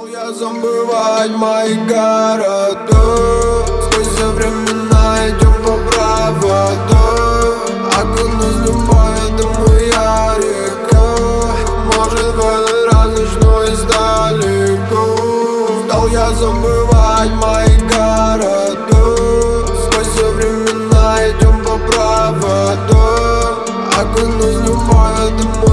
Стал я забывать мои города. Сквозь времена идем по проводу. Окунусь в любовь, это моя река. Может, в этот раз начну издалека. Стал я забывать мои города. Сквозь времена идем по проводу. Окунусь в любовь, это моя река.